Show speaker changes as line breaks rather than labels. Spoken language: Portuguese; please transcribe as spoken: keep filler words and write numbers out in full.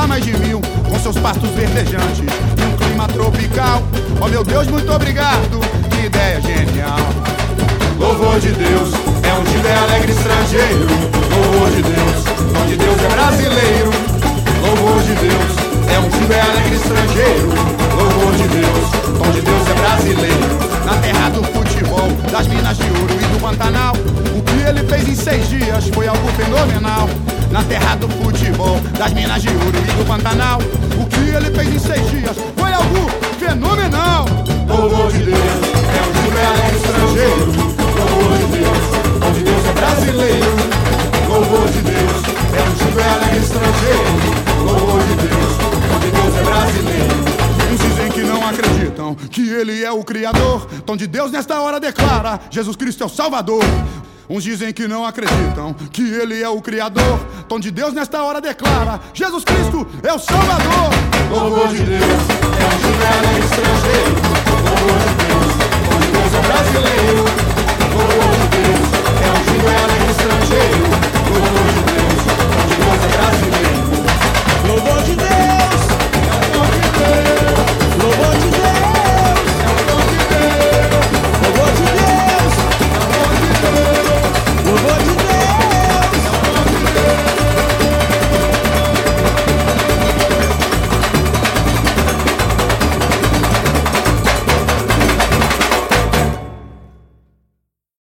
mais de mil, com seus pastos verdejantes e um clima tropical. Oh meu Deus, muito obrigado, que ideia genial. Louvor de Deus, é um Tiver Alegre estrangeiro. Louvor de Deus, onde Deus é brasileiro. Louvor de Deus, é um Tiver Alegre estrangeiro. Louvor de Deus, onde Deus é brasileiro. Na terra do futebol, das minas de ouro e do Pantanal, o que ele fez em seis dias foi algo fenomenal. Na terra do futebol, das minas de ouro e do Pantanal, o que ele fez em seis dias foi algo fenomenal. Louvor de Deus, é um Tiver Alegre estrangeiro. Louvor de Deus, onde Deus é brasileiro. Louvor de Deus, é um Tiver Alegre estrangeiro. Louvor de Deus, onde Deus é brasileiro. Uns dizem que não acreditam que Ele é o Criador. Tom de Deus nesta hora declara: Jesus Cristo é o Salvador. Uns dizem que não acreditam que Ele é o Criador. Tom de Deus nesta hora declara: Jesus Cristo é o Salvador. Louvor de Deus, é um Tiver Alegre estrangeiro. Louvor de Deus, onde Deus é brasileiro. Louvor de Deus, é um Tiver Alegre estrangeiro. Louvor de Deus, onde Deus é brasileiro. Louvor de